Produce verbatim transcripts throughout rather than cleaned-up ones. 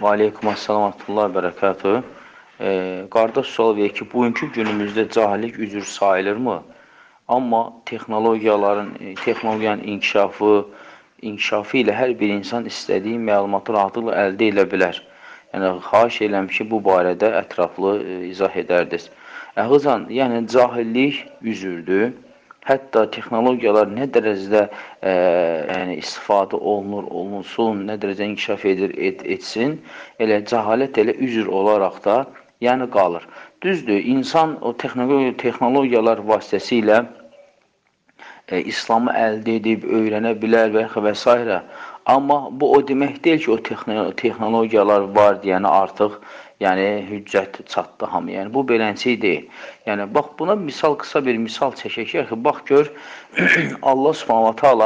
Və aleykum assalam və rahmetullah və bərəkatuhu. E, qardaş sual verir ki, bugünkü günümüzdə cahillik üzr sayılırmı? Amma texnologiyaların, texnologiyanın inkişafı, inkişafı ilə hər bir insan istədiyi məlumatı rahatlıqla əldə edə bilər. Yəni, xahiş edirəm ki, bu barədə ətraflı e, izah edərdiniz. Əxizan, yəni cahillik üzrdür. Hətta texnologiyalar nə dərəcədə e, yəni, istifadə olunur, olunsun, nə dərəcədə inkişaf edir, et, etsin, elə cəhalət elə üzr olaraq da yəni qalır. Düzdür, insan o texnologiya, texnologiyalar vasitəsilə e, İslamı əldə edib, öyrənə bilər və, və s. Amma bu o demək deyil ki, o texnologiyalar var deyəni artıq yəni hüccət çatdı hamı. Yəni bu beləncə deyil. Yəni bax buna misal, qısa bir misal çəkək ki, bax gör Allah Subhanahu va Taala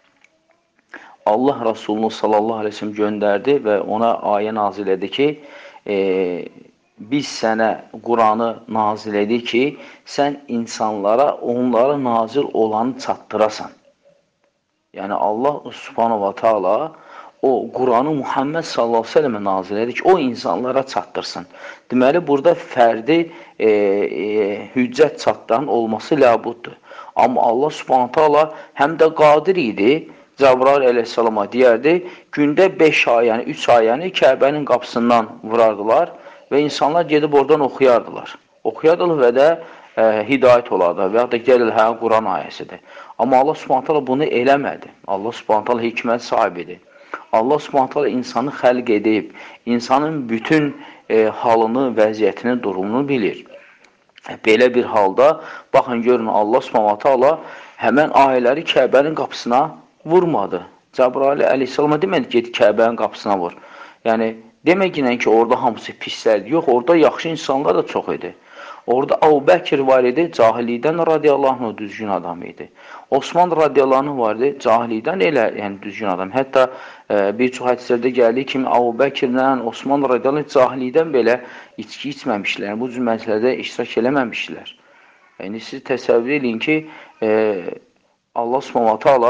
Allah Rasulunu sallallahu əleyhi və səlləm göndərdi və ona ayə nazil etdi ki, e, biz sənə Quranı nazil edik ki, sən insanlara onlara nazil olanı çatdırasan. Yəni Allah Subhanahu va Taala o Quranı Muhammed sallallahu əleyhi və səlləmə nazil edir ki, o insanlara çatdırsın. Deməli, burada fərdi e, e, hüccət çatdıran olması ləbuddur. Amma Allah Subhanahu taala həm də qadir idi, Cəbrail əleyhissalama deyərdi, gündə beş ayəni, üç ayəni Kəbənin qapısından vurardılar və insanlar gedib oradan oxuyardılar. Oxuyardılar və də e, hidayət olardı və ya da gəlir, hə, Quran ayəsidir. Amma Allah Subhanahu taala bunu eləmədi. Allah Subhanahu taala hikmət sahibidir. Allah Subhanahu taala insanı xəlq edib, insanın bütün e, halını, vəziyyətini, durumunu bilir. Belə bir halda, baxın, görün, Allah Subhanahu taala həmən ayələri Kəbənin qapısına vurmadı. Cəbrail əleyhissalama demədi, get Kəbənin qapısına vur. Yəni, deməklə ki, orada hamısı pislərdir. Yox, orada yaxşı insanlar da çox idi. Orada Əbu Bəkir var idi, cahillikdən radiyallahu anh düzgün adam idi. Osman radiyallahu anh var idi, cahillikdən elə yəni, düzgün adam. Hətta e, bir çox hədislərdə gəldiyi kimi Əbu Bəkirlə Osman radiyallahu anh cahillikdən belə içki içməmişlər. Yəni, bu cür məsələdə iştirak eləməmişlər. Yəni, siz təsəvvür edin ki, e, Allah Subhanahu taala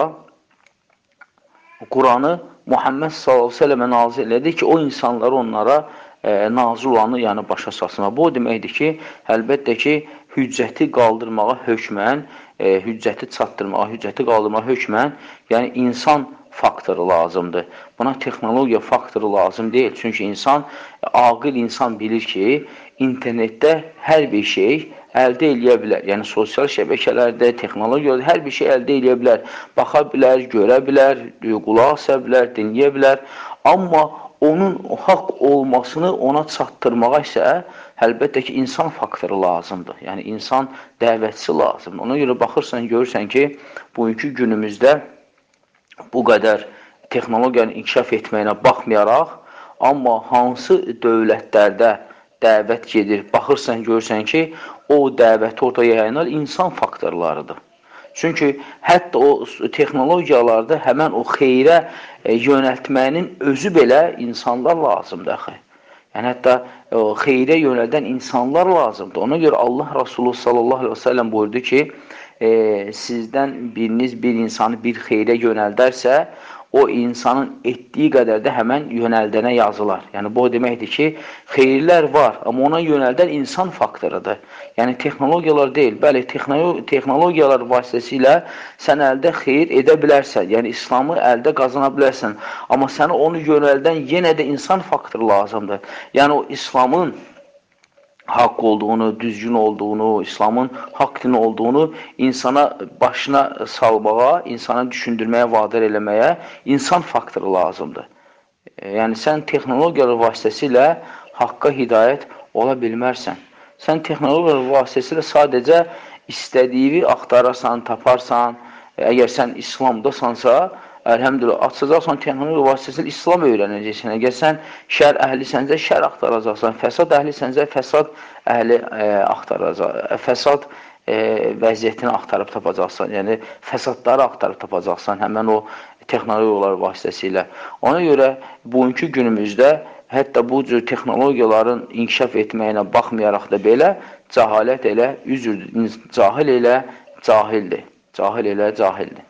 Quranı Muhammed sallallahu əleyhi və səlləmə nazil elədi ki, o insanları onlara e, nazil olanı yəni başa salsın. Bu o deməkdir ki, əlbəttə ki, hüccəti qaldırmağa hökmən, e, hüccəti çatdırmağa, hüccəti qaldırmağa hökmən, yəni insan faktoru lazımdır. Buna texnologiya faktoru lazım deyil. Çünki insan, aqil insan bilir ki, internetdə hər bir şey əldə eləyə bilər. Yəni, sosial şəbəkələrdə, texnologiyada hər bir şey əldə eləyə bilər. Baxa bilər, görə bilər, qulaq asa bilər, dinləyə bilər. Amma onun haqq olmasını ona çatdırmağa isə əlbəttə ki, insan faktoru lazımdır. Yəni, insan dəvətçisi lazımdır. Ona görə baxırsan, görürsən ki, bugünkü günümüzdə bu qədər texnologiyanın inkişaf etməyinə baxmayaraq, amma hansı dövlətlərdə dəvət gedir, baxırsan, görürsən ki, o dəvəti orada yayınan insan faktorlarıdır. Çünki hətta o texnologiyalarda həmən o xeyrə e, yönəltmənin özü belə insanlar lazımdır, əxi. Yəni, hətta o xeyrə yönəldən insanlar lazımdır. Ona görə Allah Rasulü sallallahu aleyhi və səlləm buyurdu ki, e, sizdən biriniz bir insanı bir xeyrə yönəldərsə, o insanın etdiyi qədər də həmən yönəldənə yazılar. Yəni, bu o deməkdir ki, xeyirlər var, amma ona yönəldən insan faktorudur. Yəni, texnologiyalar deyil. Bəli, texnologiyalar vasitəsilə sən əldə xeyir edə bilərsən. Yəni, İslamı əldə qazana bilərsən. Amma səni onu yönəldən yenə də insan faktoru lazımdır. Yəni, o İslamın haqq olduğunu, düzgün olduğunu, İslamın haqq dini olduğunu insana başına salmağa, insana düşündürməyə, vadar eləməyə insan faktoru lazımdır. Yəni, sən texnologiyalar vasitəsilə haqqa hidayət ola bilmərsən. Sən texnologiyalar vasitəsilə sadəcə istədiyini axtararsan, taparsan, əgər sən İslamdasansa, əlhəmdülillah, açacaqsan texnologiya vasitəsilə İslam öyrənəcəksən. Əgər sən şər əhlisənsə, şər axtaracaqsan. Fəsad əhlisənsə, fəsad əhli e, axtaracaqsan. Fəsad e, vəziyyətini axtarıb tapacaqsan. Yəni, fəsadları axtarıb tapacaqsan həmən o texnologiyalar vasitəsilə. Ona görə bugünkü günümüzdə hətta bu cür texnologiyaların inkişaf etməyinə baxmayaraq da belə, cəhalət elə, üzr, cahil elə cahildir. Cahil elə cahildir.